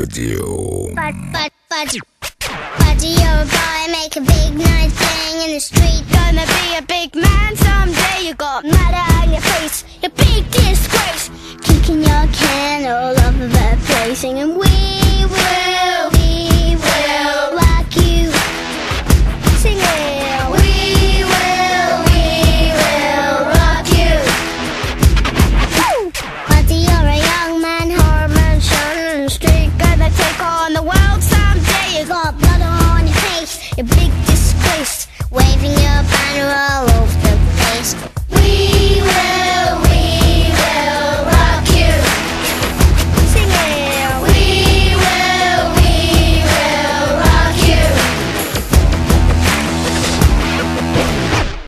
Audio. Buddy, you're a boy, make a big nice thing in the street. Gonna be a big man someday. You got murder on your face, your big disgrace. Kicking your can all over the place, singing we will.